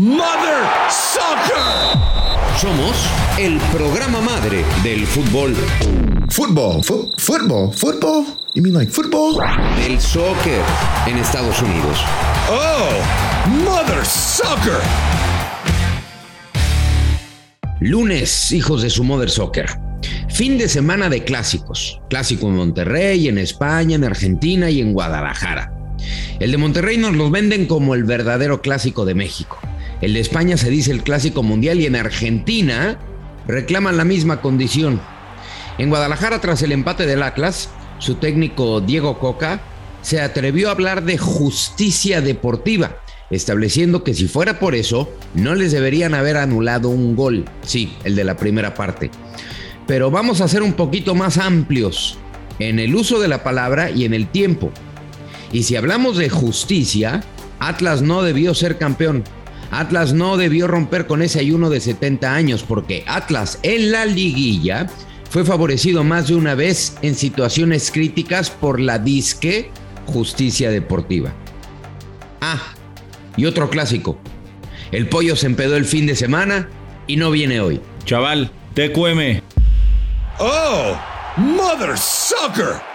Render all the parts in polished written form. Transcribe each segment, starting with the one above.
Mother Soccer. Somos el programa madre del fútbol. Football? You mean like football? Del soccer en Estados Unidos. Oh, Mother Soccer. Lunes, hijos de su Mother Soccer. Fin de semana de clásicos. Clásico en Monterrey, en España, en Argentina y en Guadalajara. El de Monterrey nos lo venden como el verdadero clásico de México. El de España se dice el clásico mundial y en Argentina reclaman la misma condición. En Guadalajara, tras el empate del Atlas, su técnico Diego Coca se atrevió a hablar de justicia deportiva, estableciendo que si fuera por eso, no les deberían haber anulado un gol. Sí, el de la primera parte. Pero vamos a ser un poquito más amplios en el uso de la palabra y en el tiempo. Y si hablamos de justicia, Atlas no debió ser campeón. Atlas no debió romper con ese ayuno de 70 años, porque Atlas en la liguilla fue favorecido más de una vez en situaciones críticas por la disque justicia deportiva. Y otro clásico. El Pollo se empedó el fin de semana y no viene hoy. Chaval, TQM. Oh, Mother Soccer.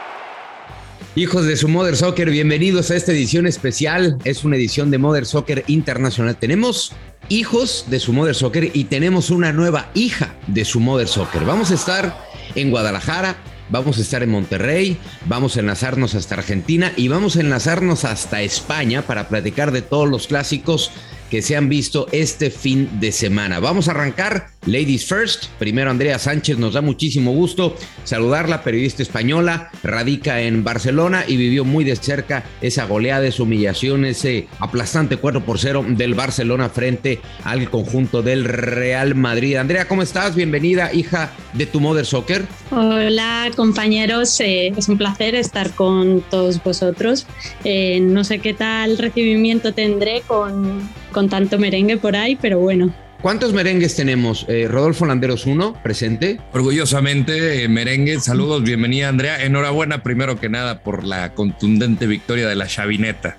Hijos de su Mother Soccer, bienvenidos a esta edición especial. Es una edición de Mother Soccer Internacional. Tenemos hijos de su Mother Soccer y tenemos una nueva hija de su Mother Soccer. Vamos a estar en Guadalajara, vamos a estar en Monterrey, vamos a enlazarnos hasta Argentina y vamos a enlazarnos hasta España para platicar de todos los clásicos que se han visto este fin de semana. Vamos a arrancar Ladies First. Primero Andrea Sánchez, nos da muchísimo gusto saludarla, periodista española, radica en Barcelona y vivió muy de cerca esa goleada, esa humillación, ese aplastante 4-0 del Barcelona frente al conjunto del Real Madrid. Andrea, ¿cómo estás? Bienvenida, hija de tu Mother Soccer. Hola compañeros, es un placer estar con todos vosotros. No sé qué tal recibimiento tendré con tanto merengue por ahí, pero bueno. ¿Cuántos merengues tenemos? Rodolfo Landeros 1, presente. Orgullosamente, merengue, saludos, bienvenida Andrea. Enhorabuena primero que nada por la contundente victoria de la chavineta.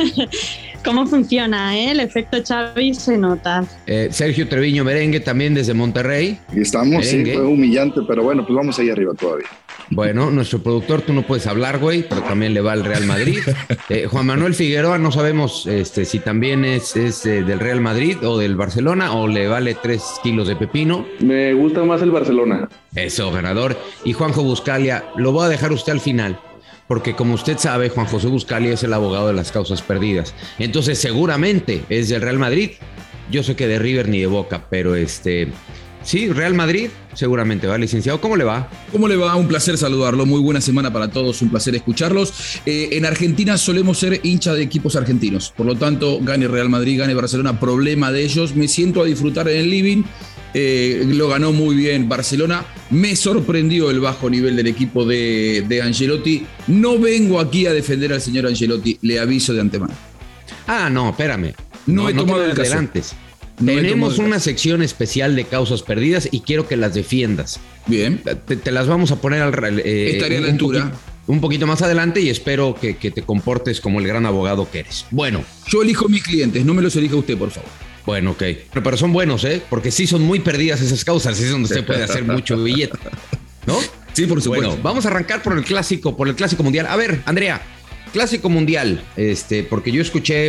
¿Cómo funciona, el efecto Xavi se nota? Sergio Treviño Merengue, también desde Monterrey. Aquí estamos, merengue. Sí, fue humillante, pero bueno, pues vamos ahí arriba todavía. Bueno, nuestro productor, tú no puedes hablar, güey, pero también le va al Real Madrid. Juan Manuel Figueroa, no sabemos si también es del Real Madrid o del Barcelona o le vale 3 kilos de pepino. Me gusta más el Barcelona. Eso, ganador. Y Juanjo Buscalia, lo voy a dejar usted al final, porque como usted sabe, Juan José Buscalia es el abogado de las causas perdidas. Entonces, seguramente es del Real Madrid. Yo sé que de River ni de Boca, pero sí, Real Madrid, seguramente, ¿va, licenciado? ¿Cómo le va? ¿Cómo le va? Un placer saludarlo. Muy buena semana para todos, un placer escucharlos. En Argentina solemos ser hincha de equipos argentinos. Por lo tanto, gane Real Madrid, gane Barcelona, problema de ellos. Me siento a disfrutar en el living. Lo ganó muy bien Barcelona. Me sorprendió el bajo nivel del equipo de Ancelotti. No vengo aquí a defender al señor Ancelotti, le aviso de antemano. No, espérame. No he tomado el caso. Adelantes. Tenemos una sección especial de causas perdidas y quiero que las defiendas. Bien. Te las vamos a poner estaré a la altura. Un poquito más adelante y espero que te comportes como el gran abogado que eres. Bueno. Yo elijo mis clientes, no me los elija usted, por favor. Bueno, ok. Pero son buenos, porque sí son muy perdidas esas causas, es donde se puede hacer mucho billete, ¿no? Sí, por supuesto. Bueno, vamos a arrancar por el clásico mundial. A ver, Andrea, clásico mundial, porque yo escuché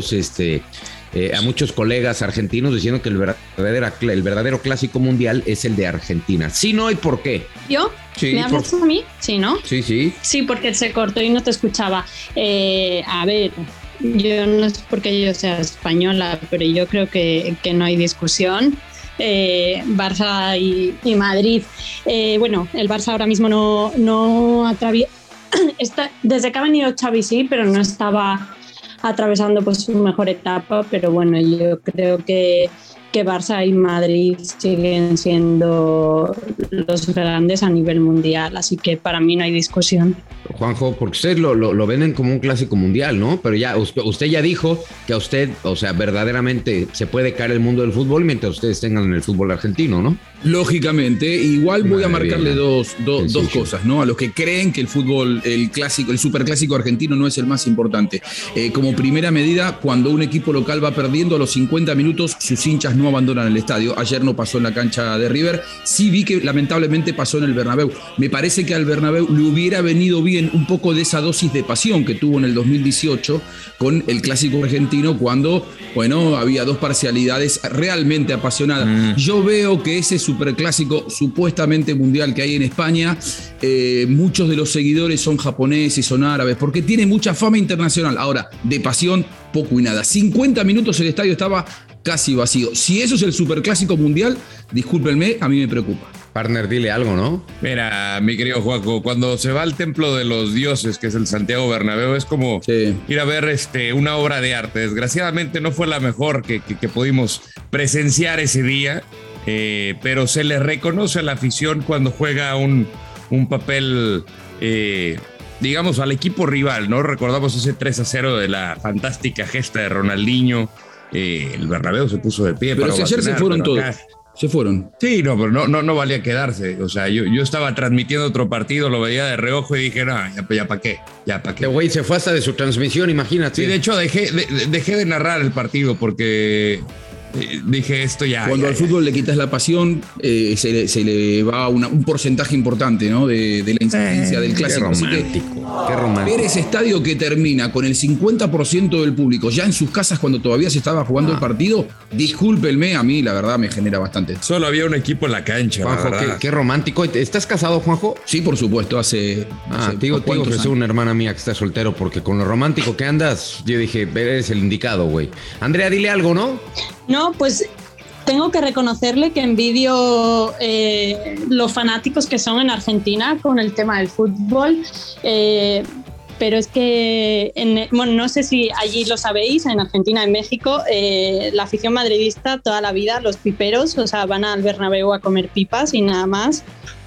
a muchos colegas argentinos diciendo que el verdadero clásico mundial es el de Argentina. Sí, no, ¿y por qué? ¿Yo? Sí, ¿Me hablas a mí? Sí, ¿no? Sí. Sí, porque se cortó y no te escuchaba. A ver, yo no es porque yo sea española, pero yo creo que no hay discusión. Barça y Madrid. Bueno, el Barça ahora mismo no atraviesa. Desde que ha venido Xavi sí, pero no estaba atravesando pues su mejor etapa, pero bueno, yo creo que que Barça y Madrid siguen siendo los grandes a nivel mundial, así que para mí no hay discusión. Juanjo, porque ustedes lo venden como un clásico mundial, ¿no? Pero ya usted ya dijo que a usted, o sea, verdaderamente se puede caer el mundo del fútbol mientras ustedes tengan en el fútbol argentino, ¿no? Lógicamente, igual voy a marcarle dos Sencillo. cosas, ¿no? A los que creen que el fútbol, el clásico, el superclásico argentino no es el más importante. Como primera medida, cuando un equipo local va perdiendo a los 50 minutos, sus hinchas no abandonan el estadio. Ayer no pasó en la cancha de River, sí vi que lamentablemente pasó en el Bernabéu. Me parece que al Bernabéu le hubiera venido bien un poco de esa dosis de pasión que tuvo en el 2018 con el clásico argentino, cuando, bueno, había dos parcialidades realmente apasionadas. Yo veo que ese superclásico supuestamente mundial que hay en España, muchos de los seguidores son japoneses, son árabes, porque tiene mucha fama internacional. Ahora, de pasión, poco y nada. 50 minutos el estadio estaba casi vacío. Si eso es el superclásico mundial, discúlpenme, a mí me preocupa. Partner, dile algo, ¿no? Mira, mi querido Juanjo, cuando se va al templo de los dioses, que es el Santiago Bernabéu, es como ir a ver una obra de arte. Desgraciadamente no fue la mejor que pudimos presenciar ese día, pero se le reconoce a la afición cuando juega un papel, digamos, al equipo rival, ¿no? Recordamos ese 3-0 de la fantástica gesta de Ronaldinho. El Bernabéu se puso de pie. Pero para si ayer se ovacionar, fueron pero todos. acá... Se fueron. Sí, no, pero no valía quedarse. O sea, yo estaba transmitiendo otro partido, lo veía de reojo y dije, no, ya para qué. Este güey se fue hasta de su transmisión, imagínate. Sí, de hecho dejé de narrar el partido porque dije esto ya. Cuando al fútbol le quitas la pasión, se le va un porcentaje importante, ¿no? de la incidencia del clásico. Qué romántico. Ver ese estadio que termina con el 50% del público ya en sus casas cuando todavía se estaba jugando el partido, discúlpenme, a mí la verdad me genera bastante. Solo había un equipo en la cancha. Juanjo, qué romántico. ¿Estás casado, Juanjo? Sí, por supuesto, hace digo que soy una hermana mía que está soltero, porque con lo romántico que andas, yo dije, eres el indicado, güey. Andrea, dile algo, ¿no? No, pues tengo que reconocerle que envidio los fanáticos que son en Argentina con el tema del fútbol, pero es que, no sé si allí lo sabéis, en Argentina, en México, la afición madridista toda la vida, los piperos, o sea, van al Bernabéu a comer pipas y nada más.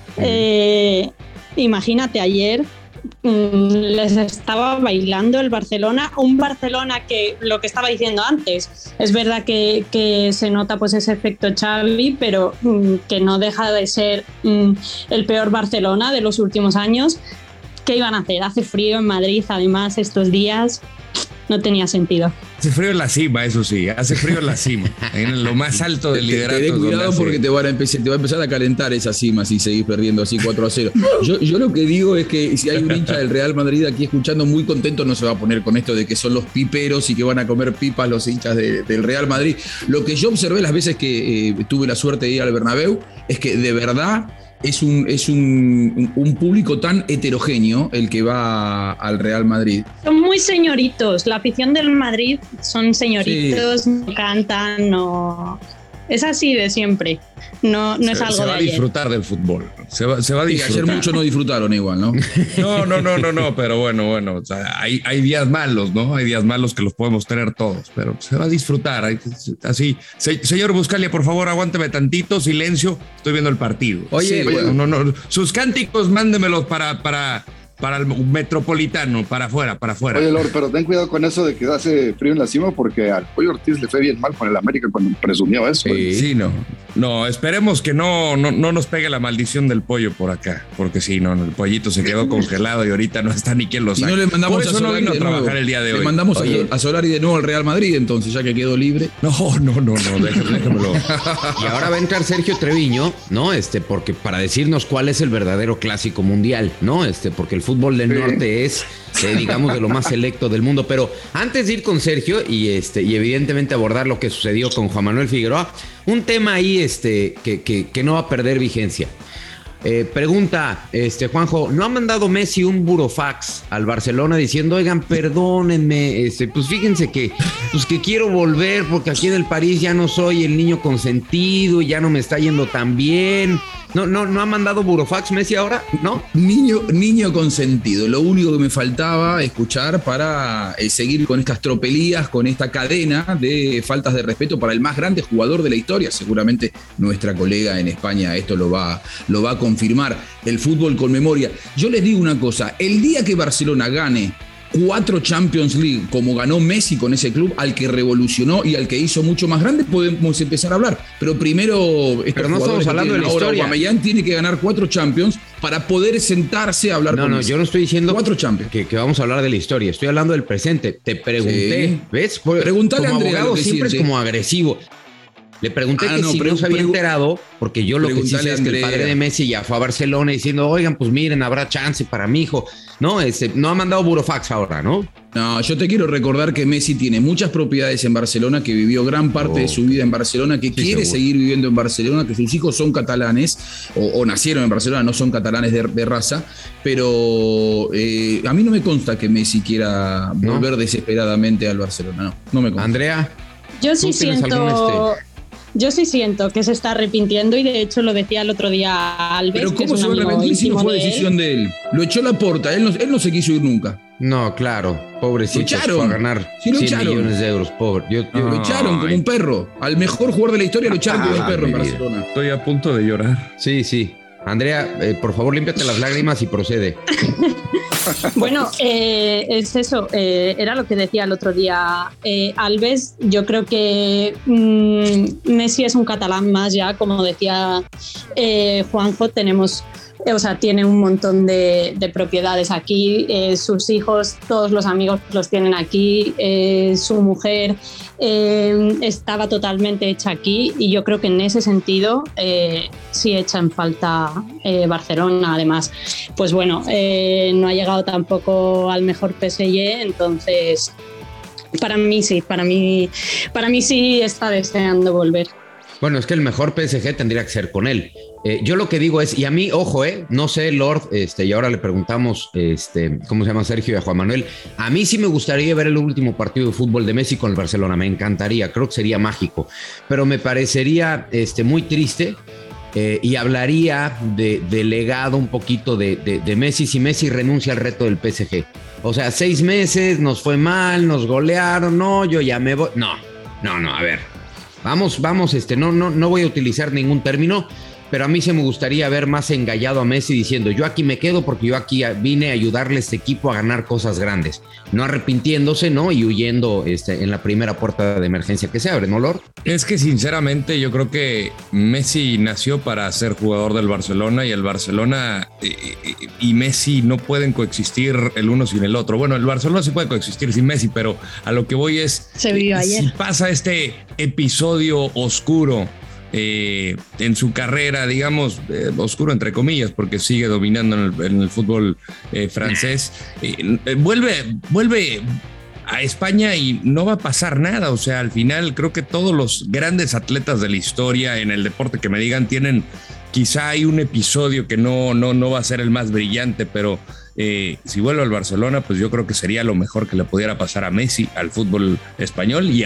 Imagínate, ayer les estaba bailando el Barcelona, un Barcelona que, lo que estaba diciendo antes, es verdad que se nota pues ese efecto Xavi, pero que no deja de ser el peor Barcelona de los últimos años. ¿Qué iban a hacer? Hace frío en Madrid, además, estos días. No tenía sentido. Hace frío en la cima, eso sí. Hace frío en la cima. En lo más alto del liderato. Ten cuidado porque te va a empezar a calentar esa cima si seguís perdiendo así 4-0. Yo lo que digo es que si hay un hincha del Real Madrid aquí escuchando muy contento, no se va a poner con esto de que son los piperos y que van a comer pipas los hinchas del Real Madrid. Lo que yo observé las veces que tuve la suerte de ir al Bernabéu es que de verdad es un público tan heterogéneo el que va al Real Madrid. Son muy señoritos. La afición del Madrid son señoritos, sí. No cantan, no... Es así de siempre. No es algo de ayer. Se va a disfrutar del fútbol. Se va a disfrutar. Sí, ayer muchos no disfrutaron igual, ¿no? No, pero bueno. O sea, hay días malos, ¿no? Hay días malos que los podemos tener todos, pero se va a disfrutar. Así. Señor Buscalia, por favor, aguánteme tantito, silencio. Estoy viendo el partido. Oye, no. Sus cánticos, mándemelos para el Metropolitano, para afuera. Oye, Lord, pero ten cuidado con eso de que hace frío en la cima, porque al Pollo Ortiz le fue bien mal con el América cuando presumió eso. Sí, no, esperemos que no nos pegue la maldición del pollo por acá, porque sí, no, el pollito se quedó congelado y ahorita no está ni quien lo saque. Y no le mandamos por eso a Solari no vino a trabajar nuevo. el día de hoy. Le mandamos a Solari de nuevo al Real Madrid, entonces, ya que quedó libre. No, déjamelo. Y ahora va a entrar Sergio Treviño, ¿no? Porque para decirnos cuál es el verdadero clásico mundial, ¿no? Porque el fútbol del norte es, digamos, de lo más selecto del mundo. Pero antes de ir con Sergio y evidentemente abordar lo que sucedió con Juan Manuel Figueroa, un tema ahí que no va a perder vigencia. Pregunta, Juanjo, ¿no ha mandado Messi un burofax al Barcelona diciendo, oigan, perdónenme? Pues fíjense que pues que quiero volver porque aquí en el París ya no soy el niño consentido y ya no me está yendo tan bien. ¿No ha mandado burofax Messi ahora? ¿No? Niño consentido. Lo único que me faltaba escuchar para seguir con estas tropelías, con esta cadena de faltas de respeto para el más grande jugador de la historia. Seguramente nuestra colega en España esto lo va a confirmar. El fútbol con memoria. Yo les digo una cosa, el día que Barcelona gane 4 Champions League, como ganó Messi con ese club, al que revolucionó y al que hizo mucho más grande, podemos empezar a hablar. Pero primero, pero no estamos hablando de la historia. Aubameyang tiene que ganar 4 Champions para poder sentarse a hablar con Messi. Yo no estoy diciendo 4 Champions. Que vamos a hablar de la historia. Estoy hablando del presente. Te pregunté, sí. ¿Ves? Pregúntale como a Andrea abogado siempre es como agresivo. Le pregunté no se había enterado, porque yo lo que sí sé es que el padre de Messi ya fue a Barcelona diciendo, oigan, pues miren, habrá chance para mi hijo. No ha mandado burofax ahora, ¿no? No, yo te quiero recordar que Messi tiene muchas propiedades en Barcelona, que vivió gran parte de su vida en Barcelona, que quiere seguir viviendo en Barcelona, que sus hijos son catalanes, o nacieron en Barcelona, no son catalanes de raza, pero a mí no me consta que Messi quiera volver desesperadamente al Barcelona, no me consta. Andrea, yo sí siento... Yo sí siento que se está arrepintiendo y de hecho lo decía el otro día Alves. Pero ¿cómo se va a arrepentir si no fue decisión de él? Lo echó Laporta, él no se quiso ir nunca. No, claro, pobrecito, fue a ganar 100 millones de euros, pobre. Lo echaron como un perro. Al mejor jugador de la historia lo echaron como un perro en Barcelona. Estoy a punto de llorar. Sí. Andrea, por favor, límpiate las lágrimas y procede. Bueno, es eso, era lo que decía el otro día Alves. Yo creo que Messi es un catalán más ya, como decía Juanjo, tiene un montón de propiedades aquí, sus hijos, todos los amigos los tienen aquí, su mujer estaba totalmente hecha aquí y yo creo que en ese sentido sí echa en falta Barcelona. Además, pues bueno, no ha llegado tampoco al mejor PSG, entonces para mí sí está deseando volver. Bueno, es que el mejor PSG tendría que ser con él. Yo lo que digo es, y a mí, ojo, no sé, Lord, y ahora le preguntamos, ¿cómo se llama Sergio y a Juan Manuel? A mí sí me gustaría ver el último partido de fútbol de Messi con el Barcelona, me encantaría, creo que sería mágico, pero me parecería muy triste y hablaría de legado un poquito de Messi si Messi renuncia al reto del PSG. O sea, 6 meses, nos fue mal, nos golearon, no, yo ya me voy. No, a ver. Vamos, no voy a utilizar ningún término, pero a mí se me gustaría ver más engallado a Messi diciendo, yo aquí me quedo porque yo aquí vine a ayudarle a este equipo a ganar cosas grandes, no arrepintiéndose, ¿no? Y huyendo en la primera puerta de emergencia que se abre, ¿no, Lord? Es que sinceramente yo creo que Messi nació para ser jugador del Barcelona y el Barcelona y Messi no pueden coexistir el uno sin el otro. Bueno, el Barcelona sí puede coexistir sin Messi, pero a lo que voy es, se vivió ayer. Si pasa este episodio oscuro en su carrera, digamos, oscuro entre comillas, porque sigue dominando en el fútbol francés, vuelve a España y no va a pasar nada. O sea, al final creo que todos los grandes atletas de la historia en el deporte que me digan tienen, quizá hay un episodio que no va a ser el más brillante, pero si vuelve al Barcelona, pues yo creo que sería lo mejor que le pudiera pasar a Messi, al fútbol español y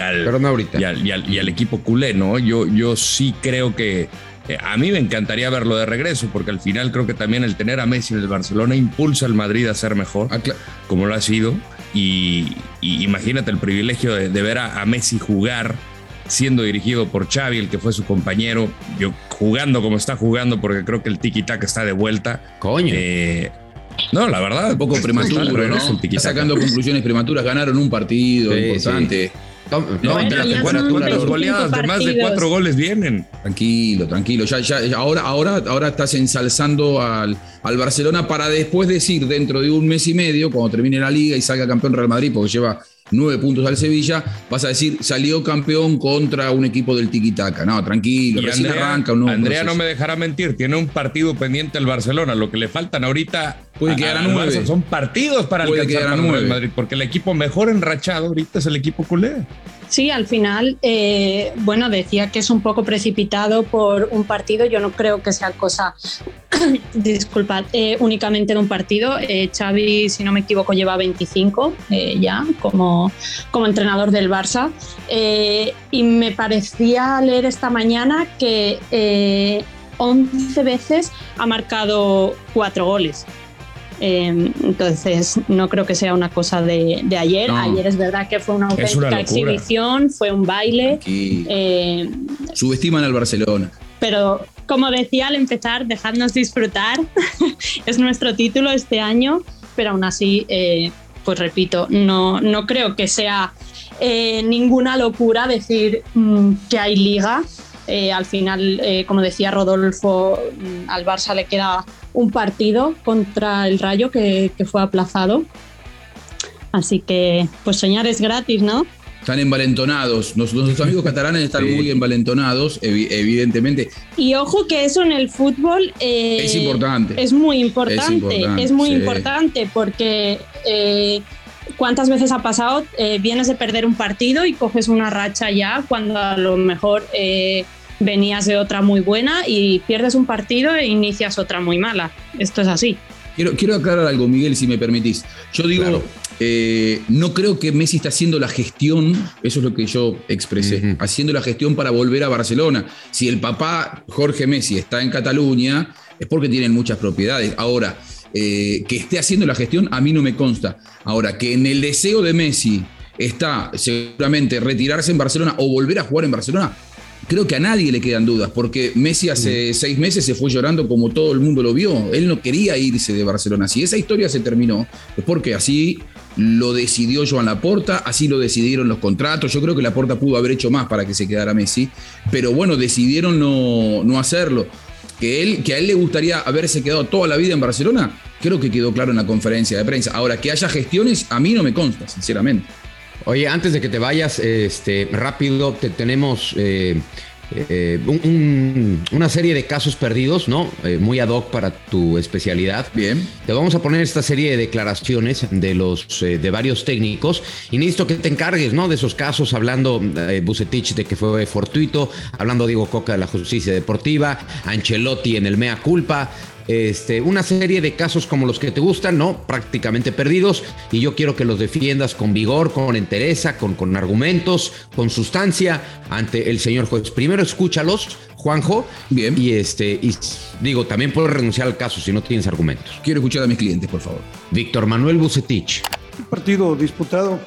al equipo culé, ¿no? Yo sí creo que a mí me encantaría verlo de regreso, porque al final creo que también el tener a Messi en el Barcelona impulsa al Madrid a ser mejor, como lo ha sido, y imagínate el privilegio de ver a Messi jugar siendo dirigido por Xavi, el que fue su compañero, yo jugando como está jugando, porque creo que el tiki-taka está de vuelta. Coño. No, la verdad, un poco prematuro, ¿no? Está sacando conclusiones prematuras. Ganaron un partido importante. ¿Cuántas goleadas de más de 4 goles vienen? Tranquilo. Ahora estás ensalzando al Barcelona para después decir, dentro de un mes y medio, cuando termine la liga y salga campeón Real Madrid, porque lleva 9 puntos al Sevilla, vas a decir, salió campeón contra un equipo del tiki-taka. No, tranquilo, recién arranca un nuevo proceso. No me dejará mentir, tiene un partido pendiente el Barcelona. Lo que le faltan ahorita Puede quedar a 9. Son partidos para alcanzar al Real Madrid, porque el equipo mejor enrachado ahorita es el equipo culé. Sí, al final, decía que es un poco precipitado por un partido. Yo no creo que sea cosa, disculpad, únicamente de un partido. Xavi, si no me equivoco, lleva 25 ya como entrenador del Barça. Y me parecía leer esta mañana que 11 veces ha marcado 4 goles. Entonces no creo que sea una cosa de ayer. No. Ayer es verdad que fue una auténtica exhibición, fue un baile. Subestiman al Barcelona. Pero como decía al empezar, dejadnos disfrutar. Es nuestro título este año, pero aún así, pues repito, no creo que sea ninguna locura decir que hay liga. Al final, como decía Rodolfo, al Barça le queda un partido contra el Rayo que fue aplazado. Así que, pues soñar es gratis, ¿no? Están envalentonados. Nuestros amigos catalanes están muy envalentonados, evidentemente. Y ojo que eso en el fútbol es importante. Es muy importante. Es muy importante porque ¿cuántas veces ha pasado? Vienes de perder un partido y coges una racha ya cuando a lo mejor venías de otra muy buena y pierdes un partido e inicias otra muy mala. Esto es así. Quiero aclarar algo, Miguel, si me permitís. Yo digo, claro. No creo que Messi está haciendo la gestión, eso es lo que yo expresé, haciendo la gestión para volver a Barcelona. Si el papá Jorge Messi está en Cataluña, es porque tienen muchas propiedades. Ahora, que esté haciendo la gestión, a mí no me consta. Ahora, que en el deseo de Messi está seguramente retirarse en Barcelona o volver a jugar en Barcelona, creo que a nadie le quedan dudas, porque Messi hace 6 meses se fue llorando como todo el mundo lo vio. Él no quería irse de Barcelona. Si esa historia se terminó, es porque así lo decidió Joan Laporta, así lo decidieron los contratos. Yo creo que Laporta pudo haber hecho más para que se quedara Messi, pero bueno, decidieron no hacerlo. Que a él le gustaría haberse quedado toda la vida en Barcelona, creo que quedó claro en la conferencia de prensa. Ahora, que haya gestiones, a mí no me consta, sinceramente. Oye, antes de que te vayas, rápido, tenemos una serie de casos perdidos, ¿no? Muy ad hoc para tu especialidad. Bien. Te vamos a poner esta serie de declaraciones de varios técnicos y necesito que te encargues, ¿no? De esos casos, hablando Vucetich de que fue fortuito, hablando Diego Coca de la justicia deportiva, Ancelotti en el mea culpa. Una serie de casos como los que te gustan, ¿no? Prácticamente perdidos, y yo quiero que los defiendas con vigor, con entereza, con argumentos, con sustancia ante el señor juez. Primero escúchalos, Juanjo. Bien. Y digo, también puedes renunciar al caso si no tienes argumentos. Quiero escuchar a mis clientes, por favor. Víctor Manuel Vucetich. Un partido disputado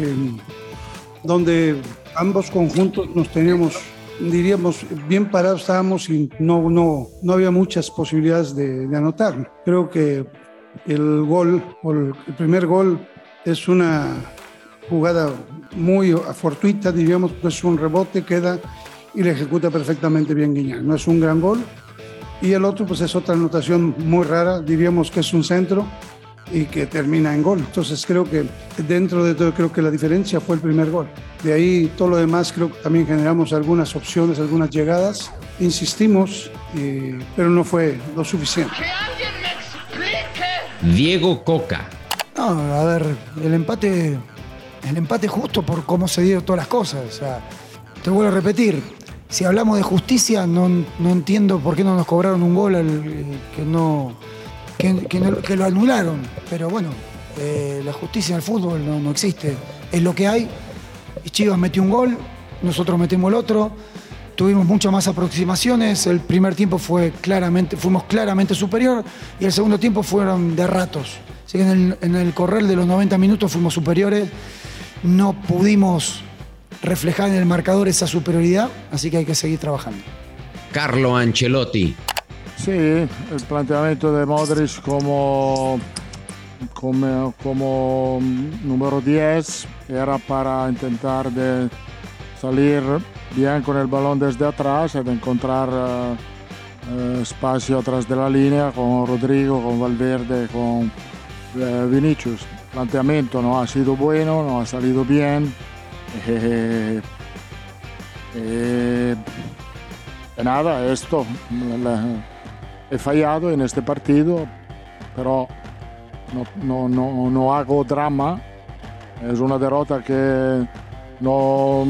donde ambos conjuntos nos teníamos, diríamos, bien parados estábamos y no había muchas posibilidades de anotar. Creo que el primer gol es una jugada muy fortuita, diríamos, pues un rebote, queda y le ejecuta perfectamente bien Guiñac. No es un gran gol. Y el otro pues es otra anotación muy rara, diríamos que es un centro y que termina en gol. Entonces creo que dentro de todo, creo que la diferencia fue el primer gol. De ahí todo lo demás, creo que también generamos algunas opciones, algunas llegadas, insistimos, pero no fue lo suficiente. ¡Que alguien me explique! Diego Coca. No, a ver, el empate justo por cómo se dieron todas las cosas. O sea, te vuelvo a repetir, si hablamos de justicia, no entiendo por qué no nos cobraron un gol que lo anularon. Pero bueno, la justicia en el fútbol no existe. Es lo que hay. Chivas metió un gol, nosotros metimos el otro. Tuvimos muchas más aproximaciones. El primer tiempo fuimos claramente superior y el segundo tiempo fueron de ratos. Así que en el correr de los 90 minutos fuimos superiores. No pudimos reflejar en el marcador esa superioridad, así que hay que seguir trabajando. Carlo Ancelotti. Sí, el planteamiento de Modric como número 10 era para intentar de salir bien con el balón desde atrás y de encontrar espacio atrás de la línea con Rodrigo, con Valverde, con Vinicius. El planteamiento no ha sido bueno, no ha salido bien. Nada, esto he fallado en este partido, pero no hago drama. Es una derrota que nos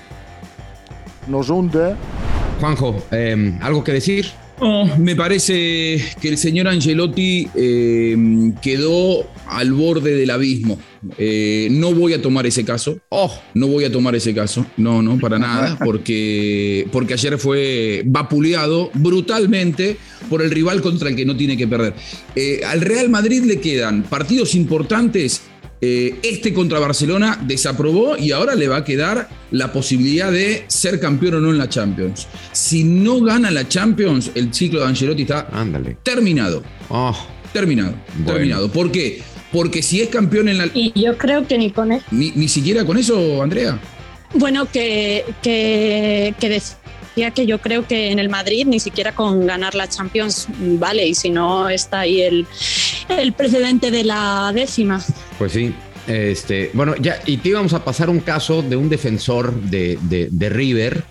hunde. Juanjo, ¿algo que decir? Me parece que el señor Ancelotti quedó al borde del abismo. No voy a tomar ese caso. No voy a tomar ese caso. No, para nada. Porque ayer fue vapuleado brutalmente por el rival contra el que no tiene que perder. Al Real Madrid le quedan partidos importantes. Este contra Barcelona desaprobó y ahora le va a quedar la posibilidad de ser campeón o no en la Champions. Si no gana la Champions, el ciclo de Ancelotti está terminado. Terminado. ¿Por qué? Porque si es campeón en la... Y yo creo que ni con eso. Ni siquiera con eso, Andrea. Bueno, que decía que yo creo que en el Madrid ni siquiera con ganar la Champions vale, y si no está ahí el precedente de la 10ª. Pues sí. Bueno, ya, y te íbamos a pasar un caso de un defensor de River.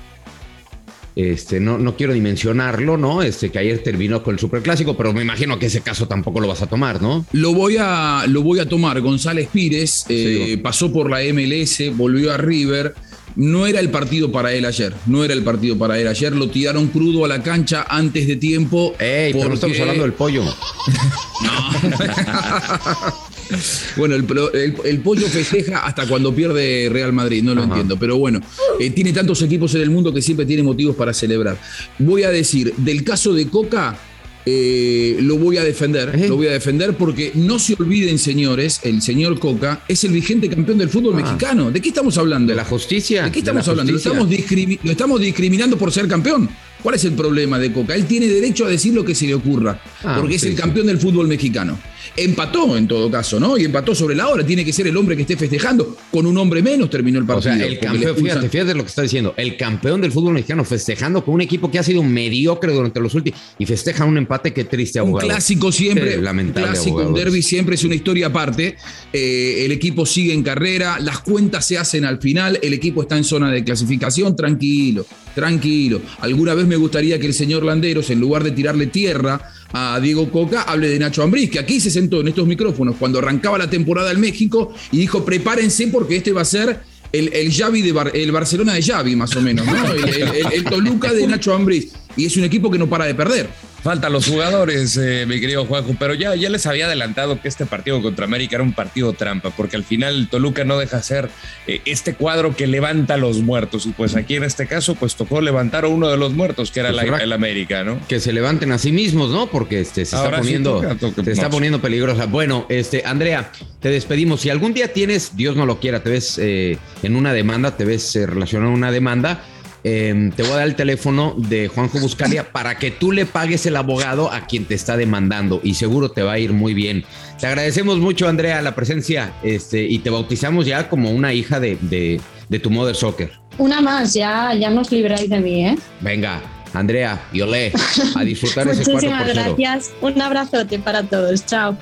No quiero ni mencionarlo, ¿no? Que ayer terminó con el Superclásico, pero me imagino que ese caso tampoco lo vas a tomar, ¿no? Lo voy a tomar. González Pires pasó por la MLS, volvió a River. No era el partido para él ayer. Lo tiraron crudo a la cancha antes de tiempo. Pero no estamos hablando del pollo. No. Bueno, el pollo festeja hasta cuando pierde Real Madrid, no lo entiendo. Pero bueno, tiene tantos equipos en el mundo que siempre tiene motivos para celebrar. Voy a decir, del caso de Coca, lo voy a defender porque no se olviden, señores, el señor Coca es el vigente campeón del fútbol mexicano. ¿De qué estamos hablando? De la justicia. ¿De qué estamos hablando? Lo estamos discriminando por ser campeón. ¿Cuál es el problema de Coca? Él tiene derecho a decir lo que se le ocurra, porque es el campeón del fútbol mexicano. Empató en todo caso, ¿no? Y empató sobre la hora. Tiene que ser el hombre que esté festejando. Con un hombre menos terminó el partido. O sea, el campeón, fíjate lo que está diciendo. El campeón del fútbol mexicano festejando con un equipo que ha sido mediocre durante los últimos... Y festejan un empate, qué triste, abogado. Un clásico siempre, un derbi siempre es una historia aparte. El equipo sigue en carrera, las cuentas se hacen al final, el equipo está en zona de clasificación, tranquilo. Alguna vez me gustaría que el señor Landeros, en lugar de tirarle tierra a Diego Coca, hable de Nacho Ambriz, que aquí se sentó en estos micrófonos cuando arrancaba la temporada en México y dijo: prepárense porque este va a ser el Xavi el Barcelona de Xavi, más o menos, ¿no? El Toluca de Nacho Ambriz. Y es un equipo que no para de perder. Faltan los jugadores, mi querido Juanjo, pero ya les había adelantado que este partido contra América era un partido trampa, porque al final Toluca no deja ser este cuadro que levanta a los muertos, y pues aquí en este caso pues tocó levantar a uno de los muertos, que era el América, ¿no? Que se levanten a sí mismos, ¿no? Porque se está poniendo peligrosa. Bueno, Andrea, te despedimos. Si algún día tienes, Dios no lo quiera, te ves en una demanda, te ves relacionado a una demanda, te voy a dar el teléfono de Juanjo Buscalia para que tú le pagues el abogado a quien te está demandando, y seguro te va a ir muy bien. Te agradecemos mucho, Andrea, la presencia, y te bautizamos ya como una hija de tu Mother Soccer. Una más, ya nos libráis de mí, ¿eh? Venga, Andrea y Olé, a disfrutar ese 4-0. Muchísimas gracias, un abrazote para todos, chao.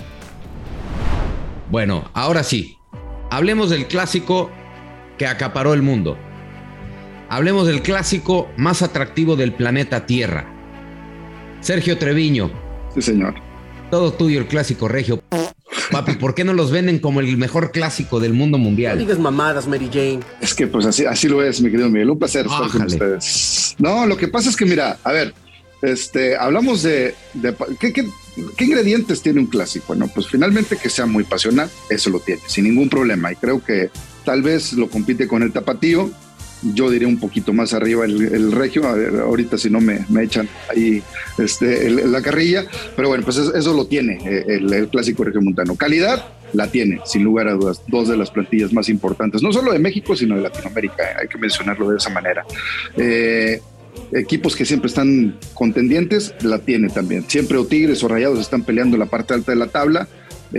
Bueno, ahora sí, hablemos del clásico que acaparó el mundo. Hablemos del clásico más atractivo del planeta Tierra. Sergio Treviño. Sí, señor. Todo tuyo el clásico regio. Papi, ¿por qué no los venden como el mejor clásico del mundo mundial? No digas mamadas, Mary Jane. Es que pues así lo es, mi querido Miguel. Un placer estar con ustedes. No, lo que pasa es que mira, a ver, hablamos de ¿qué ingredientes tiene un clásico? No, pues finalmente que sea muy pasional, eso lo tiene, sin ningún problema. Y creo que tal vez lo compite con el tapatío. Yo diría un poquito más arriba el regio. A ver, ahorita si no me echan ahí la carrilla, pero bueno, pues eso lo tiene el clásico regiomontano. Calidad la tiene, sin lugar a dudas, dos de las plantillas más importantes, no solo de México, sino de Latinoamérica, hay que mencionarlo de esa manera. Equipos que siempre están contendientes, la tiene también. Siempre o Tigres o Rayados están peleando la parte alta de la tabla,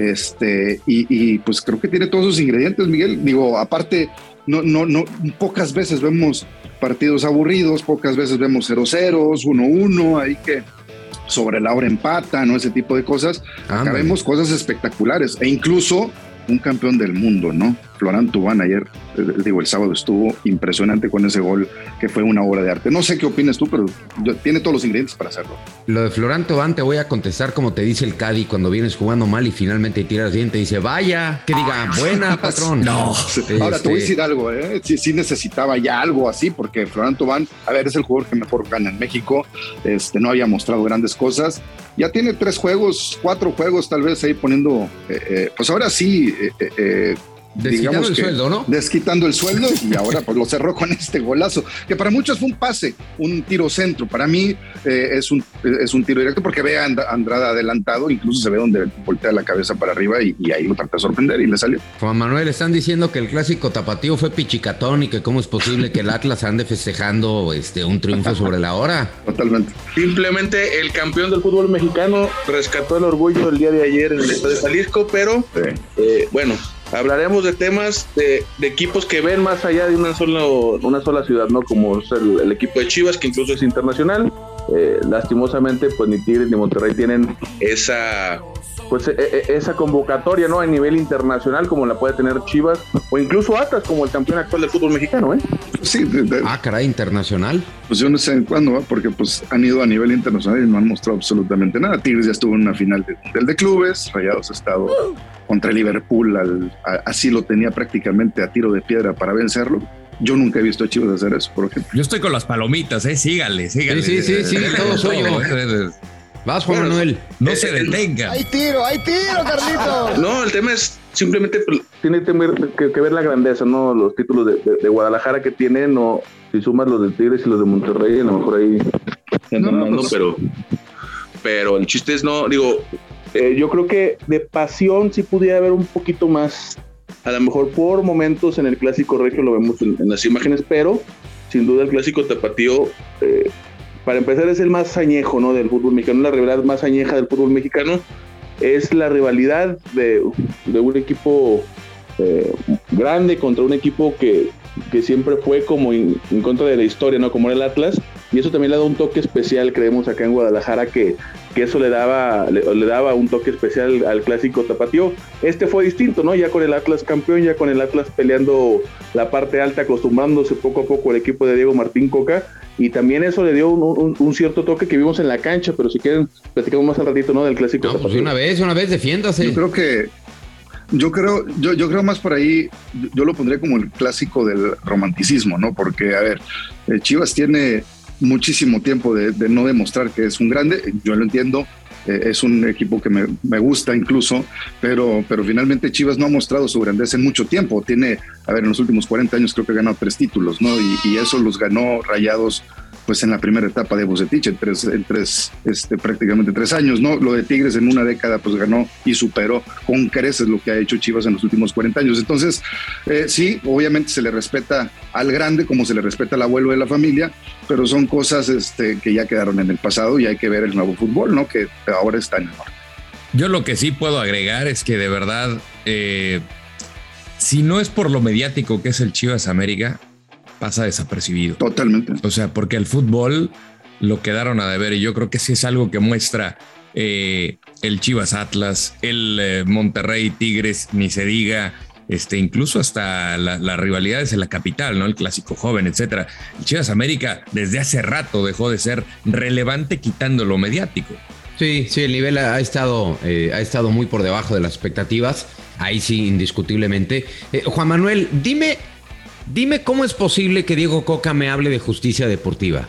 y pues creo que tiene todos esos ingredientes, Miguel. Digo, aparte, no, pocas veces vemos partidos aburridos, pocas veces vemos 0-0, 1-1, ahí que sobre la hora empatan, ¿no? Ese tipo de cosas. Acá vemos cosas espectaculares, e incluso un campeón del mundo, ¿no? Florent Thauvin ayer, el sábado estuvo impresionante con ese gol que fue una obra de arte. No sé qué opinas tú, pero tiene todos los ingredientes para hacerlo. Lo de Florent Thauvin te voy a contestar como te dice el Cádiz cuando vienes jugando mal y finalmente tiras bien, te dice, vaya, que diga, buena, patrón. No. Ahora te voy a decir algo, sí necesitaba ya algo así, porque Florent Thauvin, a ver, es el jugador que mejor gana en México, no había mostrado grandes cosas, ya tiene 4 juegos tal vez ahí poniendo, pues ahora sí, desquitando el sueldo, ¿no? Desquitando el sueldo y ahora pues lo cerró con este golazo, que para muchos fue un pase, un tiro centro. Para mí es un tiro directo porque ve a Andrada adelantado, incluso se ve donde voltea la cabeza para arriba y ahí lo trata de sorprender y le salió. Juan Manuel, están diciendo que el clásico tapatío fue pichicatón y que cómo es posible que el Atlas ande festejando un triunfo sobre la hora. Totalmente. Simplemente el campeón del fútbol mexicano rescató el orgullo el día de ayer en el Estadio de Jalisco, pero bueno, hablaremos de temas de equipos que ven más allá de una sola ciudad, ¿no? Como es el equipo de Chivas, que incluso es internacional. Lastimosamente, pues ni Tigres ni Monterrey tienen esa convocatoria, ¿no? A nivel internacional, como la puede tener Chivas, o incluso Atlas, como el campeón actual del fútbol mexicano, ¿eh? Sí. Caray, internacional. Pues yo no sé en cuándo, ¿eh? Porque pues han ido a nivel internacional y no han mostrado absolutamente nada. Tigres ya estuvo en una final de clubes, Rayados ha estado contra Liverpool, así lo tenía prácticamente a tiro de piedra para vencerlo. Yo nunca he visto a Chivas hacer eso, por ejemplo. Yo estoy con las palomitas, sígale. Sí, todo suyo. Vas, Juan Manuel. No se detenga. ¡Hay tiro, Carlito! No, el tema es simplemente tiene que ver la grandeza, ¿no? Los títulos de Guadalajara que tienen, o si sumas los de Tigres y los de Monterrey, a lo mejor ahí pero el chiste es, no, digo, yo creo que de pasión sí pudiera haber un poquito más, a lo mejor por momentos en el clásico regio lo vemos en las imágenes, pero sin duda el clásico tapatío, para empezar, es el más añejo, ¿no? Del fútbol mexicano, la rivalidad más añeja del fútbol mexicano es la rivalidad de un equipo grande contra un equipo que siempre fue como en contra de la historia, ¿no? Como era el Atlas, y eso también le da un toque especial, creemos acá en Guadalajara, que eso le daba un toque especial al clásico tapatío. Este fue distinto, ¿no? Ya con el Atlas campeón, ya con el Atlas peleando la parte alta, acostumbrándose poco a poco al equipo de Diego Martín Coca, y también eso le dio un cierto toque que vimos en la cancha, pero si quieren platicamos más al ratito, ¿no? Del clásico tapatío. Pues una vez, defiéndase. Yo creo más por ahí, yo lo pondría como el clásico del romanticismo, ¿no? Porque, a ver, Chivas tiene muchísimo tiempo de no demostrar que es un grande, yo lo entiendo, es un equipo que me gusta incluso, pero finalmente Chivas no ha mostrado su grandeza en mucho tiempo. Tiene, en los últimos 40 años creo que ha ganado 3 títulos, ¿no? Y eso los ganó Rayados pues en la primera etapa de Bucetich, en prácticamente 3 años, ¿no? Lo de Tigres en una década pues ganó y superó con creces lo que ha hecho Chivas en los últimos 40 años. Entonces, sí, obviamente se le respeta al grande como se le respeta al abuelo de la familia, pero son cosas que ya quedaron en el pasado y hay que ver el nuevo fútbol, ¿no? Que ahora está en el norte. Yo lo que sí puedo agregar es que de verdad, si no es por lo mediático que es el Chivas América, pasa desapercibido. Totalmente. O sea, porque el fútbol lo quedaron a deber y yo creo que sí es algo que muestra el Chivas Atlas, el Monterrey Tigres, ni se diga, incluso hasta las rivalidades en la capital, ¿no? El clásico joven, etcétera. El Chivas América desde hace rato dejó de ser relevante quitando lo mediático. Sí, el nivel ha estado muy por debajo de las expectativas, ahí sí, indiscutiblemente. Juan Manuel, Dime cómo es posible que Diego Coca me hable de justicia deportiva.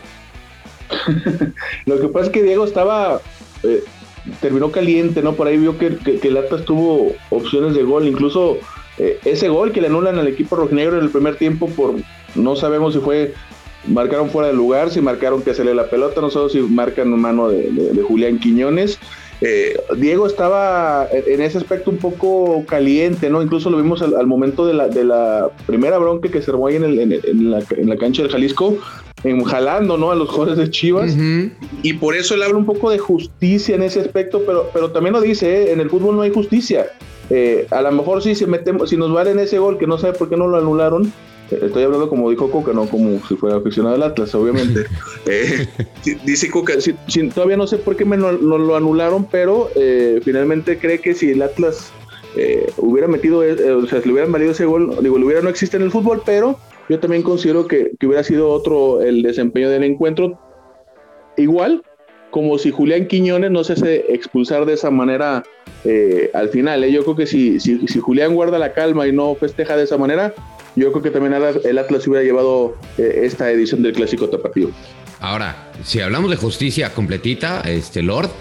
Lo que pasa es que Diego terminó caliente, ¿no? Por ahí vio que el Atlas tuvo opciones de gol, incluso ese gol que le anulan al equipo rojinegro en el primer tiempo no sabemos si marcaron fuera de lugar, si marcaron que hacerle la pelota, no sabemos si marcan mano de Julián Quiñones. Diego estaba en ese aspecto un poco caliente, ¿no? Incluso lo vimos al momento de la primera bronca que se armó ahí en la cancha del Jalisco, jalando, ¿no? A los jugadores de Chivas. Uh-huh. Y por eso él habla un poco de justicia en ese aspecto, pero también lo dice, en el fútbol no hay justicia. A lo mejor si nos valen ese gol, que no sabe por qué no lo anularon. Estoy hablando como dijo Coca, no como si fuera aficionado al Atlas, obviamente. Dice Coca, todavía no sé por qué no lo anularon, pero finalmente cree que si el Atlas hubiera metido, o sea, si le hubieran valido ese gol, digo, el hubiera no existe en el fútbol, pero yo también considero que hubiera sido otro el desempeño del encuentro, igual como si Julián Quiñones no se hace expulsar de esa manera al final. Yo creo que si Julián guarda la calma y no festeja de esa manera, yo creo que también el Atlas hubiera llevado esta edición del Clásico Tapatío. Ahora, si hablamos de justicia completita, Lord,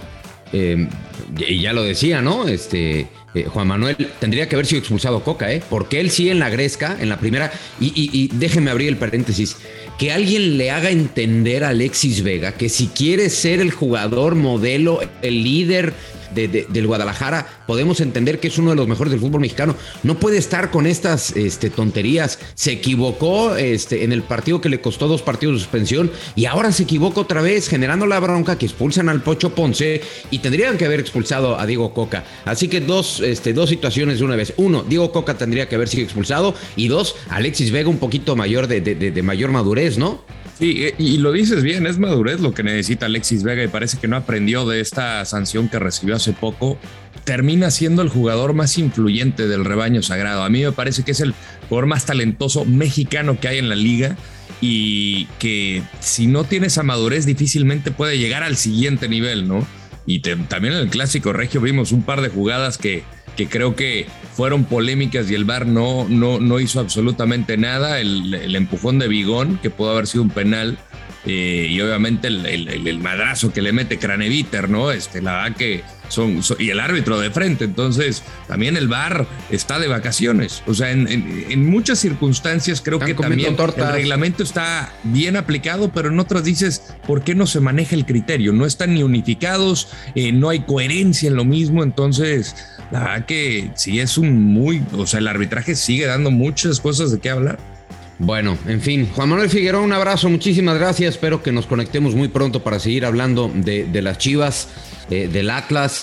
y ya lo decía, ¿no? Juan Manuel, tendría que haber sido expulsado Coca, porque él sí en la gresca, en la primera, y déjeme abrir el paréntesis, que alguien le haga entender a Alexis Vega que si quiere ser el jugador modelo, el líder del Guadalajara, podemos entender que es uno de los mejores del fútbol mexicano. No puede estar con estas tonterías. Se equivocó en el partido que le costó 2 partidos de suspensión y ahora se equivoca otra vez, generando la bronca que expulsan al Pocho Ponce y tendrían que haber expulsado a Diego Coca. Así que dos situaciones de una vez. 1, Diego Coca tendría que haber sido expulsado y 2, Alexis Vega un poquito mayor de mayor madurez, ¿no? Sí, y lo dices bien, es madurez lo que necesita Alexis Vega y parece que no aprendió de esta sanción que recibió hace poco. Termina siendo el jugador más influyente del rebaño sagrado. A mí me parece que es el jugador más talentoso mexicano que hay en la liga y que si no tiene esa madurez difícilmente puede llegar al siguiente nivel, ¿no? Y también en el Clásico Regio vimos un par de jugadas que creo que fueron polémicas y el VAR no hizo absolutamente nada. El empujón de Bigón, que pudo haber sido un penal, y obviamente el madrazo que le mete Craneviter, ¿no? La verdad que y el árbitro de frente. Entonces también el VAR está de vacaciones. O sea, en muchas circunstancias creo que también el reglamento está bien aplicado, pero en otras dices, ¿por qué no se maneja el criterio? No están ni unificados, no hay coherencia en lo mismo. Entonces la verdad que sí es el arbitraje sigue dando muchas cosas de qué hablar. Bueno, en fin, Juan Manuel Figueroa, un abrazo, muchísimas gracias, espero que nos conectemos muy pronto para seguir hablando de las Chivas, del Atlas,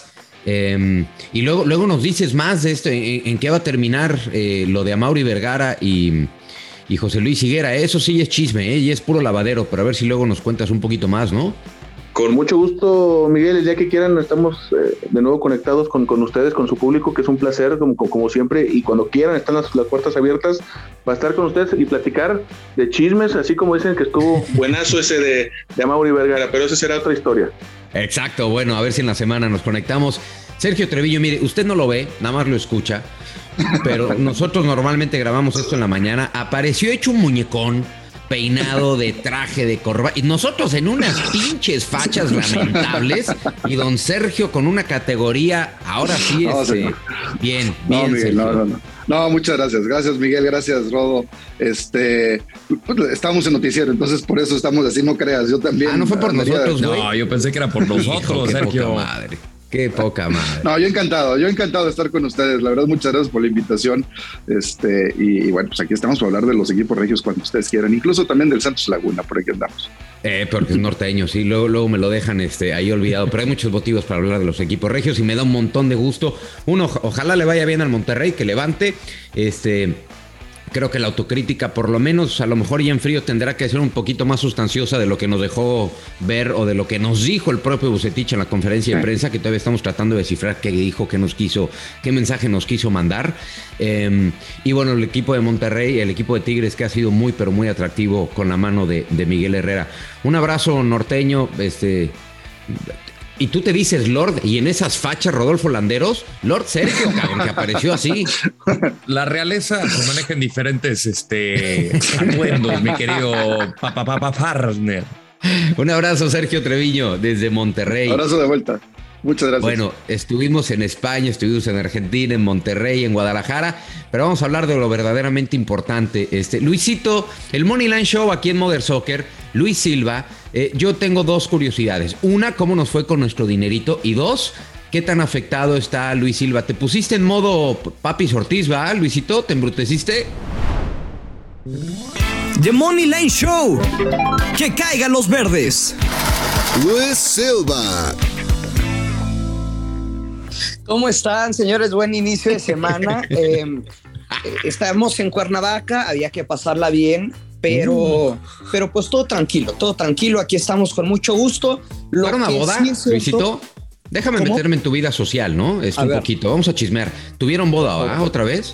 y luego nos dices más de esto, en qué va a terminar lo de Amaury Vergara y José Luis Higuera. Eso sí es chisme, y es puro lavadero, pero a ver si luego nos cuentas un poquito más, ¿no? Con mucho gusto, Miguel, el día que quieran estamos de nuevo conectados con ustedes, con su público, que es un placer, como siempre, y cuando quieran están las puertas abiertas para estar con ustedes y platicar de chismes, así como dicen que estuvo buenazo ese de Amaury Vergara, pero esa será otra historia. Exacto, bueno, a ver si en la semana nos conectamos. Sergio Treviño, mire, usted no lo ve, nada más lo escucha, pero nosotros normalmente grabamos esto en la mañana, apareció hecho un muñecón, peinado de traje, de corbata, y nosotros en unas pinches fachas lamentables, y don Sergio con una categoría, ahora sí bien, Miguel, Sergio. No, muchas gracias Miguel, gracias Rodo. Estábamos en noticiero, entonces por eso estamos así, no creas, yo también. No fue por nosotros, güey. No, yo pensé que era por nosotros, Sergio. Poca madre. Qué poca madre. No, yo encantado de estar con ustedes. La verdad, muchas gracias por la invitación. Y bueno, pues aquí estamos para hablar de los equipos regios cuando ustedes quieran, incluso también del Santos Laguna, por aquí andamos. Porque es norteño, sí, luego me lo dejan ahí olvidado, pero hay muchos motivos para hablar de los equipos regios y me da un montón de gusto. Ojalá le vaya bien al Monterrey, que levante. Creo que la autocrítica, por lo menos, a lo mejor ya en frío, tendrá que ser un poquito más sustanciosa de lo que nos dejó ver o de lo que nos dijo el propio Vucetich en la conferencia de prensa, que todavía estamos tratando de descifrar qué dijo, qué mensaje nos quiso mandar. Y bueno, el equipo de Monterrey, el equipo de Tigres, que ha sido muy, pero muy atractivo con la mano de Miguel Herrera. Un abrazo norteño, Y tú te dices Lord, y en esas fachas Rodolfo Landeros, Lord Sergio, cabrón, que apareció así. La realeza se maneja en diferentes atuendos, mi querido Farner. Un abrazo, Sergio Treviño, desde Monterrey. Un abrazo de vuelta. Muchas gracias. Bueno, estuvimos en España, estuvimos en Argentina, en Monterrey, en Guadalajara, pero vamos a hablar de lo verdaderamente importante. Luisito, el Money Line Show aquí en Mother Soccer, Luis Silva. Yo tengo 2 curiosidades. Una, ¿cómo nos fue con nuestro dinerito? Y 2, ¿qué tan afectado está Luis Silva? ¿Te pusiste en modo Papi Ortiz, va, Luisito? ¿Te embruteciste? The Money Line Show. Que caigan los verdes. Luis Silva. ¿Cómo están, señores? Buen inicio de semana. Estamos en Cuernavaca, había que pasarla bien, pero pues todo tranquilo. Aquí estamos con mucho gusto. ¿Era una boda, Luisito? Déjame meterme en tu vida social, ¿no? Poquito. Vamos a chismear. ¿Tuvieron boda otra vez?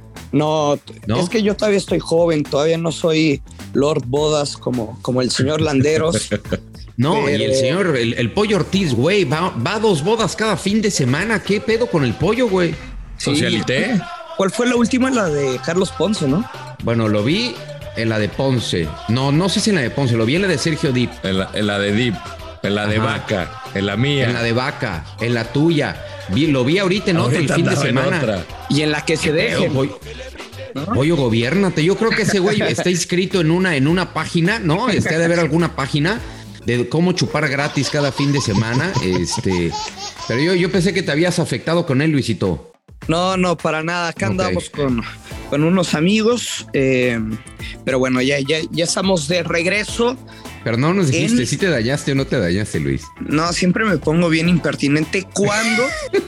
No, es que yo todavía estoy joven, todavía no soy Lord Bodas como el señor Landeros. No, pero... y el señor, el Pollo Ortiz, güey, va a 2 bodas cada fin de semana. ¿Qué pedo con el pollo, güey? Sí. ¿Socialité? ¿Cuál fue la última? La de Carlos Ponce, ¿no? Bueno, lo vi en la de Ponce. No sé si en la de Ponce, lo vi en la de Sergio Dip. En la de Dip, en la de Vaca, en la mía. En la de Vaca, en la tuya. Lo vi ahorita en otra, el fin de semana. Y en la que se dejen. Pollo, gobiérnate. Yo creo que ese güey está inscrito en una página, ¿no? Ha de haber alguna página de cómo chupar gratis cada fin de semana. Pero yo pensé que te habías afectado con él, Luisito. No, para nada. Acá andamos con unos amigos. Pero bueno, ya estamos de regreso. Pero no nos dijiste si te dañaste o no te dañaste, Luis. No, siempre me pongo bien impertinente cuando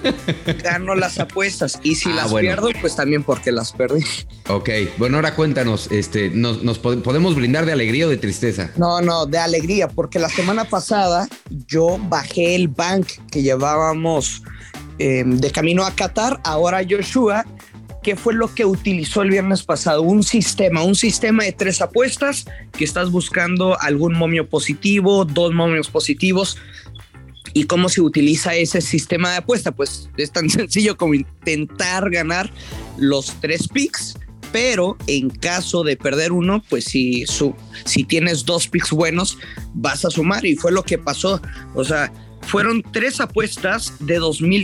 gano las apuestas. Y si las pierdo, pues también porque las perdí. Ok, bueno, ahora cuéntanos, ¿nos podemos brindar de alegría o de tristeza? No, de alegría, porque la semana pasada yo bajé el bank que llevábamos de camino a Qatar. Ahora Joshua, ¿qué fue lo que utilizó el viernes pasado? Un sistema de 3 apuestas, que estás buscando algún momio positivo, 2 momios positivos. ¿Y cómo se utiliza ese sistema de apuesta? Pues es tan sencillo como intentar ganar los 3 picks, pero en caso de perder uno, pues si tienes 2 picks buenos, vas a sumar, y fue lo que pasó. O sea, fueron 3 apuestas de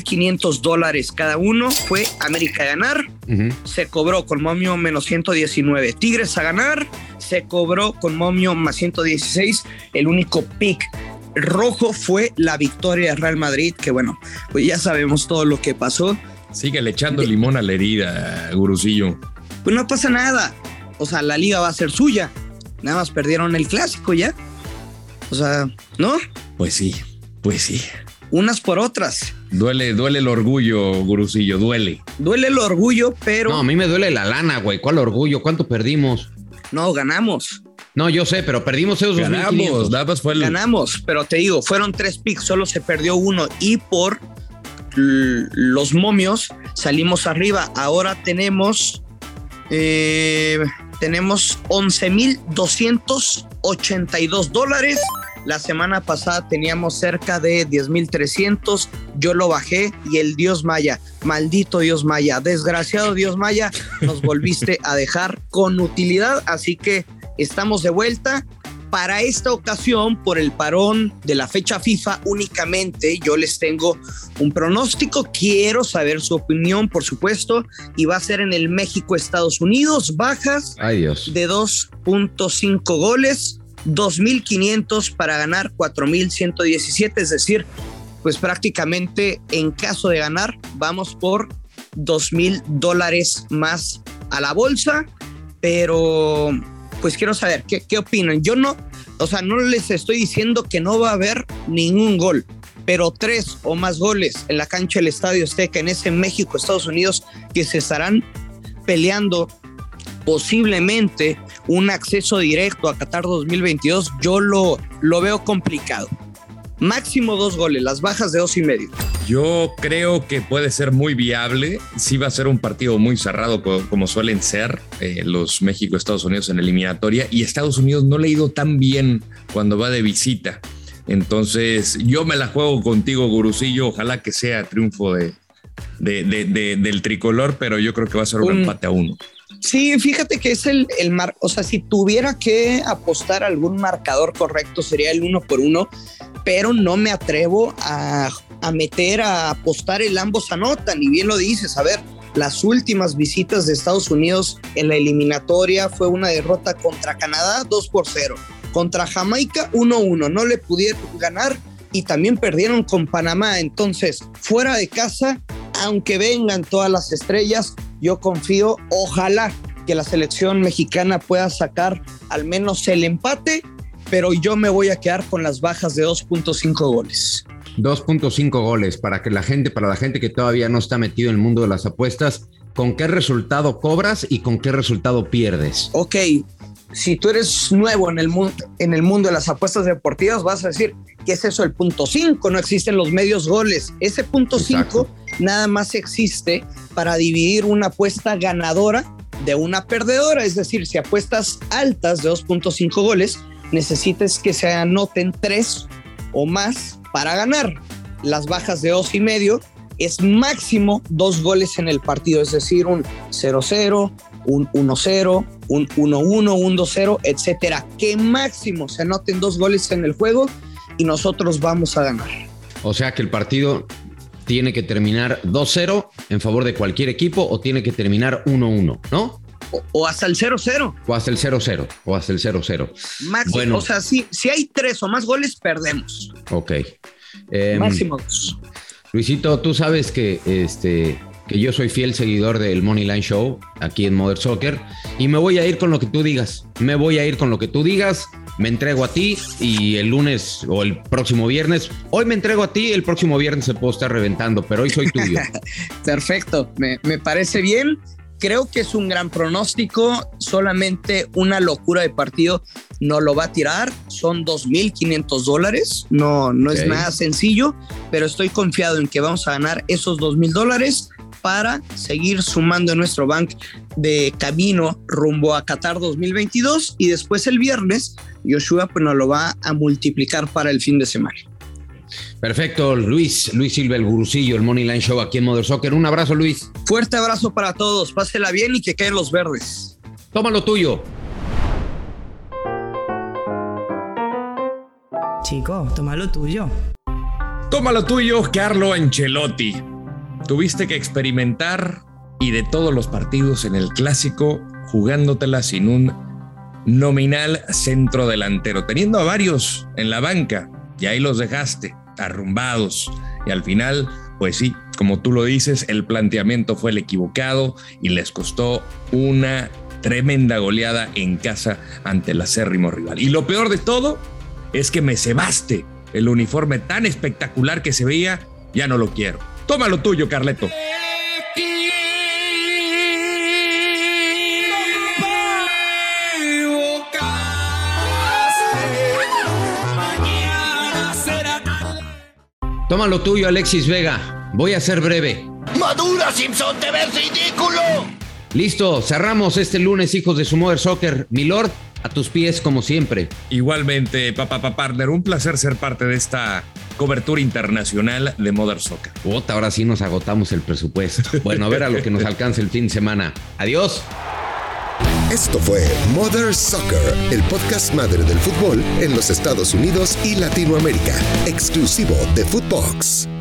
$2,500 cada uno. Fue América a ganar, se cobró con momio menos 119. Tigres a ganar, se cobró con momio más 116. El único pick rojo fue la victoria de Real Madrid, que bueno, pues ya sabemos todo lo que pasó. Síguele echando limón a la herida, Gurusillo. Pues no pasa nada. O sea, la liga va a ser suya. Nada más perdieron el clásico ya. O sea, ¿no? Pues sí. Unas por otras. Duele el orgullo, Gurusillo, duele. Duele el orgullo, pero... No, a mí me duele la lana, güey. ¿Cuál orgullo? ¿Cuánto perdimos? No, ganamos. No, yo sé, pero perdimos esos 2,500. Ganamos, pero te digo, fueron 3 picks, solo se perdió uno, y por los momios salimos arriba. Ahora tenemos $11,282. La semana pasada teníamos cerca de 10,300. Yo lo bajé, y el Dios Maya, maldito Dios Maya, desgraciado Dios Maya, nos volviste a dejar con utilidad. Así que estamos de vuelta. Para esta ocasión, por el parón de la fecha FIFA, únicamente yo les tengo un pronóstico. Quiero saber su opinión, por supuesto, y va a ser en el México-Estados Unidos. Bajas de 2.5 goles. 2,500 para ganar 4,117, es decir, pues prácticamente en caso de ganar vamos por $2,000 más a la bolsa. Pero pues quiero saber qué opinan. Yo no les estoy diciendo que no va a haber ningún gol, pero 3 o más goles en la cancha del Estadio Azteca, en ese México-Estados Unidos, que se estarán peleando posiblemente un acceso directo a Qatar 2022, yo lo veo complicado. Máximo 2 goles, las bajas de 2,5. Yo creo que puede ser muy viable. Sí va a ser un partido muy cerrado, como suelen ser los México-Estados Unidos en eliminatoria, y Estados Unidos no le ha ido tan bien cuando va de visita. Entonces yo me la juego contigo, Gurusillo. Ojalá que sea triunfo del tricolor, pero yo creo que va a ser un empate a 1. Sí, fíjate que es el o sea, si tuviera que apostar algún marcador correcto sería el 1-1, pero no me atrevo a apostar el ambos anotan. Y bien lo dices, a ver, las últimas visitas de Estados Unidos en la eliminatoria fue una derrota contra Canadá 2-0, contra Jamaica 1-1, no le pudieron ganar, y también perdieron con Panamá. Entonces, fuera de casa, aunque vengan todas las estrellas, yo confío, ojalá que la selección mexicana pueda sacar al menos el empate, pero yo me voy a quedar con las bajas de 2.5 goles. 2.5 goles, para la gente que todavía no está metido en el mundo de las apuestas, ¿con qué resultado cobras y con qué resultado pierdes? Ok, si tú eres nuevo en el mundo de las apuestas deportivas, vas a decir, ¿qué es eso? El punto 5, no existen los medios goles. Ese punto 5 nada más existe para dividir una apuesta ganadora de una perdedora. Es decir, si apuestas altas de 2.5 goles, necesitas que se anoten 3 o más para ganar. Las bajas de 2.5 es máximo 2 goles en el partido, es decir, un 0-0, un 1-0, un 1-1, un 2-0, etcétera. Que máximo se anoten 2 goles en el juego y nosotros vamos a ganar. O sea que el partido tiene que terminar 2-0 en favor de cualquier equipo o tiene que terminar 1-1, ¿no? O hasta el 0-0. O hasta el 0-0. O hasta el 0-0. Máximo. Bueno. O sea, si hay 3 o más goles, perdemos. Ok. Máximo 2. Luisito, tú sabes que yo soy fiel seguidor del Money Line Show aquí en Modern Soccer y me voy a ir con lo que tú digas. Me entrego a ti y el lunes o el próximo viernes. Hoy me entrego a ti, el próximo viernes se puedo estar reventando, pero hoy soy tuyo. Perfecto, me parece bien. Creo que es un gran pronóstico. Solamente una locura de partido no lo va a tirar. Son $2,500. No es nada sencillo, pero estoy confiado en que vamos a ganar esos $2,000 para seguir sumando en nuestro bank de camino rumbo a Qatar 2022. Y después el viernes, Joshua pues nos lo va a multiplicar para el fin de semana. Perfecto, Luis Silva, el gurucillo, el Money Line Show aquí en Modern Soccer. Un abrazo, Luis. Fuerte abrazo para todos, pásela bien y que queden los verdes. Toma lo tuyo. Chico, toma lo tuyo. Toma lo tuyo, Carlo Ancelotti. Tuviste que experimentar y de todos los partidos en el Clásico, jugándotela sin un nominal centro delantero, teniendo a varios en la banca. Y ahí los dejaste arrumbados. Y al final, pues sí, como tú lo dices, el planteamiento fue el equivocado y les costó una tremenda goleada en casa ante el acérrimo rival. Y lo peor de todo es que me cebaste el uniforme tan espectacular que se veía. Ya no lo quiero. Toma lo tuyo, Carleto. Toma lo tuyo, Alexis Vega. Voy a ser breve. ¡Madura, Simpson! ¡Te ves ridículo! Listo, cerramos este lunes, hijos de su Modern Soccer. Mi Lord, a tus pies como siempre. Igualmente, partner, un placer ser parte de esta cobertura internacional de Modern Soccer. Ahora sí nos agotamos el presupuesto. Bueno, a ver a lo que nos alcance el fin de semana. Adiós. Esto fue Modern Soccer, el podcast madre del fútbol en los Estados Unidos y Latinoamérica, exclusivo de Footbox.